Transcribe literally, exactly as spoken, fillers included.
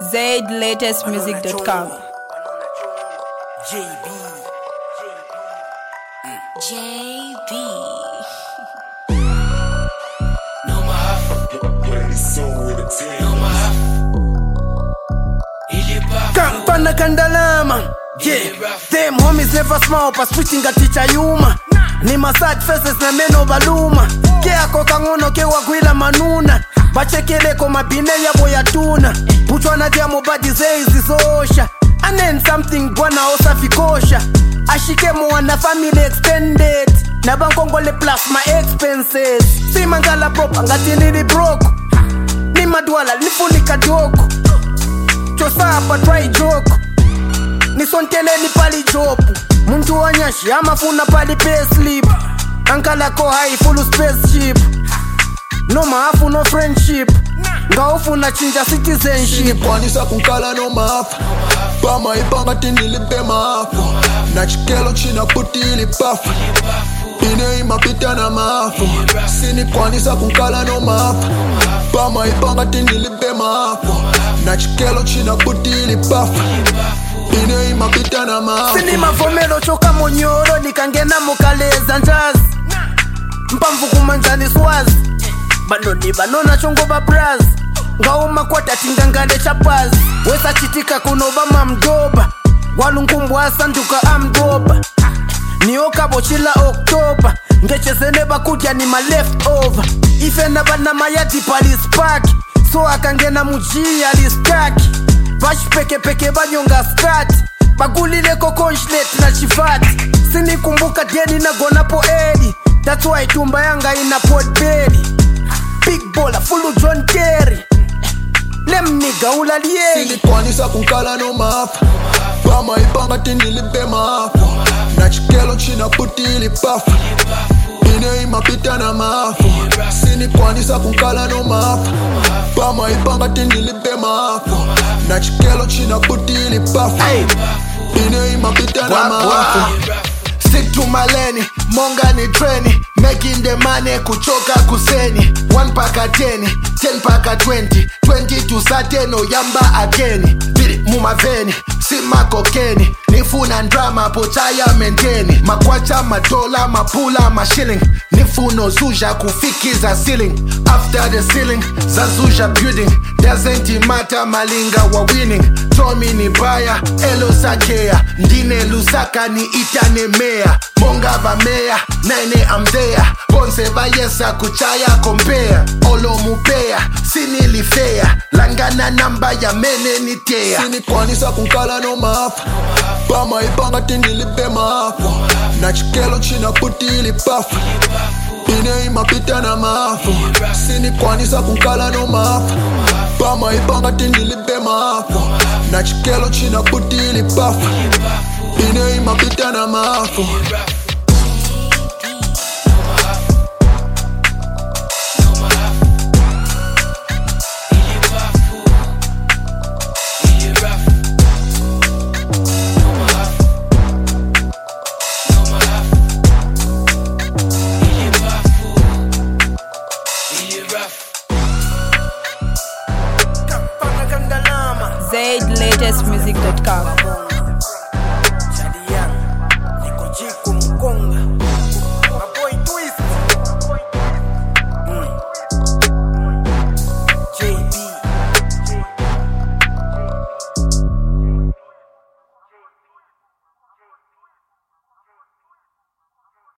zaid latest music dot com. J B. J B. No maaf. No maaf. Il est pas Kampana Kandalama. Yeah, them homies never smile pa switching a teacher yuma. Ni masad faces na meno baluma. Ke ako kangono ke wagwila manuna. Bachekele ko mabine ya boya tuna. Putwa na dia mobadi zeizi zosha. And then something bwana osa fikosha. Ashike mo wana family extended. Na bankongole plus my expenses. Si mangala prop angati nili broke. Ni madwala nifunika joke. Chosa hapa try joke. Nisontele ni pali jopu. Muntu wanyashi amafuna pali payslip. Ankala ko high full spaceship. No maafu no friendship. Ngaufu na chinja citizenship. Kwanisa kunkala no maafu. Pama ipanga tindilipe maafu. Na chikelo china puti ili pafu. Ine imapita na maafu. Sini kwanisa kunkala no maafu. Pama ipanga tindilipe maafu. Na chikelo china puti ili pafu. Ine imapita na maafu. Sini mafomelo choka monyoro. Nikangena mokaleza njazi. Mpamvu kumanjani swazi. Banoni banona chongo babraz. Ngauma kwa tatingangale chapazi. Wesa chitika kunoba mamdoba. Walunkumbu asanduka amdoba. Nioka bochila Oktoba. Ngechezene bakutya ni ma leftover. Ife na bana mayati palis pack. So akangena mujia listaki. Bash peke peke banyonga strat. Bagulile kokonslet na chifati. Sini kumbuka deni na gona po edi. That's why tumba yanga ina pot belly. Big baller full of John Terry. Lem nigga ulaliye. Sini kwanisa kunkala no maafu. Pama ipanga tindilipe maafu. Na chikelo china puti ili pafu. Ine imapita na maafu. Sini kwanisa kunkala no maafu. Pama ipanga tindilipe maafu. Na chikelo china puti ili pafu. Ine imapita na maafu. Stick to my lane, monga ni treni. Making the money kuchoka kuseni. One pack a ten, ten pack a twenty. Twenty to certain oyamba again. Bidi mumaveni, sima kokeni. Nifuna drama pochaya menteni. Makwacha madola, mapula, mashilling. Nifuno zuja kufikiza ceiling. After the ceiling, zazuja building. Doesn't matter malinga wa winning. Tommy ni baya, elo sakea. Ndine lusaka ni itane mea. Monga va mea, nine I'm there. Ponse va yesa kuchaya compare. Olo mupea, sinili fair. Langana namba ya mene ni tea. Sini kwanisa kunkala no maafu. Pama ipanga tindilipe maafu. Na chikelo china puti ili pafu. Ine imapita na maafu. Sini kwanisa kunkala no maafu. Pama ipanga tindilipe maafu. Na chikelo china puti ili pafu. Ine imapita na maafu. zaid latest music dot com.